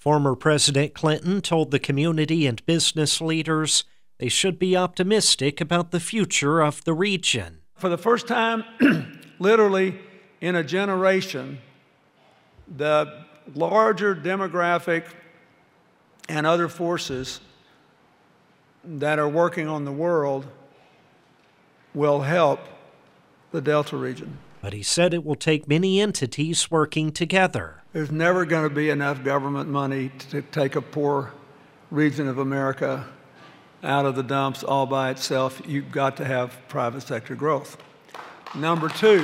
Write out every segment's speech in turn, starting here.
Former President Clinton told the community and business leaders they should be optimistic about the future of the region. For the first time, literally in a generation, the larger demographic and other forces that are working on the world will help the Delta region. But he said it will take many entities working together. There's never going to be enough government money to take a poor region of America out of the dumps all by itself. You've got to have private sector growth. Number two,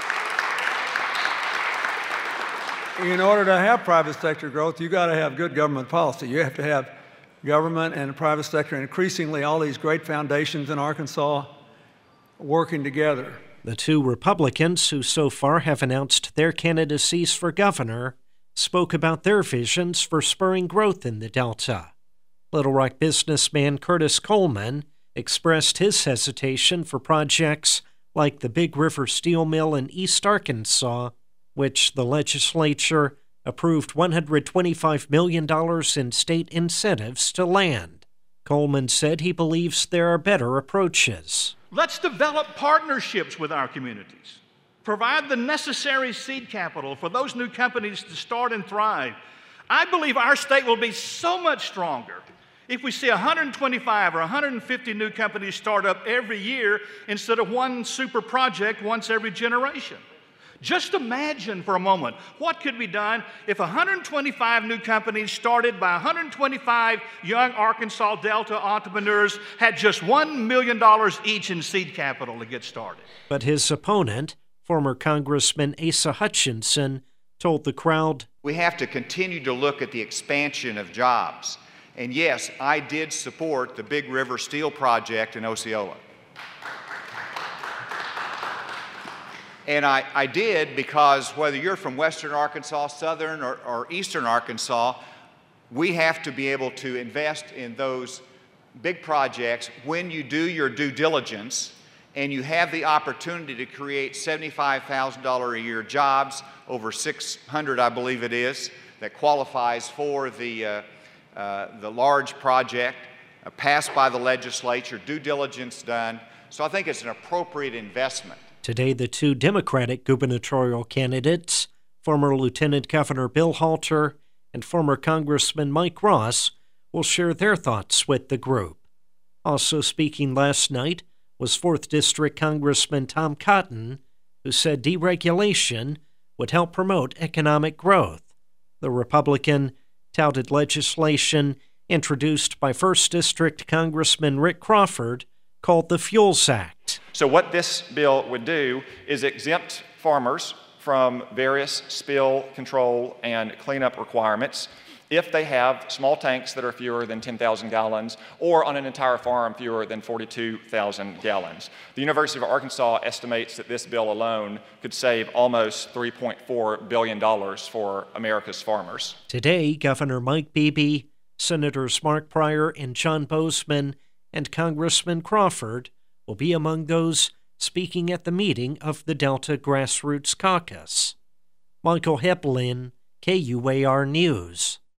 in order to have private sector growth, you've got to have good government policy. You have to have government and the private sector, and increasingly all these great foundations in Arkansas working together. The two Republicans who so far have announced their candidacies for governor spoke about their visions for spurring growth in the Delta. Little Rock businessman Curtis Coleman expressed his hesitation for projects like the Big River Steel Mill in East Arkansas, which the legislature approved $125 million in state incentives to land. Coleman said he believes there are better approaches. Let's develop partnerships with our communities. Provide the necessary seed capital for those new companies to start and thrive. I believe our state will be so much stronger if we see 125 or 150 new companies start up every year instead of one super project once every generation. Just imagine for a moment what could be done if 125 new companies started by 125 young Arkansas Delta entrepreneurs had just $1 million each in seed capital to get started. But his opponent, former Congressman Asa Hutchinson, told the crowd, "We have to continue to look at the expansion of jobs. And yes, I did support the Big River Steel project in Osceola. And I did because whether you're from western Arkansas, southern, or eastern Arkansas, we have to be able to invest in those big projects when you do your due diligence and you have the opportunity to create $75,000 a year jobs, over 600, I believe it is, that qualifies for the large project, passed by the legislature, due diligence done. So I think it's an appropriate investment. Today, the two Democratic gubernatorial candidates, former Lieutenant Governor Bill Halter and former Congressman Mike Ross, will share their thoughts with the group. Also speaking last night was 4th District Congressman Tom Cotton, who said deregulation would help promote economic growth. The Republican touted legislation introduced by 1st District Congressman Rick Crawford called the Fuels Act. So what this bill would do is exempt farmers from various spill control and cleanup requirements if they have small tanks that are fewer than 10,000 gallons or on an entire farm fewer than 42,000 gallons. The University of Arkansas estimates that this bill alone could save almost $3.4 billion for America's farmers. Today, Governor Mike Beebe, Senators Mark Pryor and John Bozeman, and Congressman Crawford will be among those speaking at the meeting of the Delta Grassroots Caucus. Michael Heplin, KUAR News.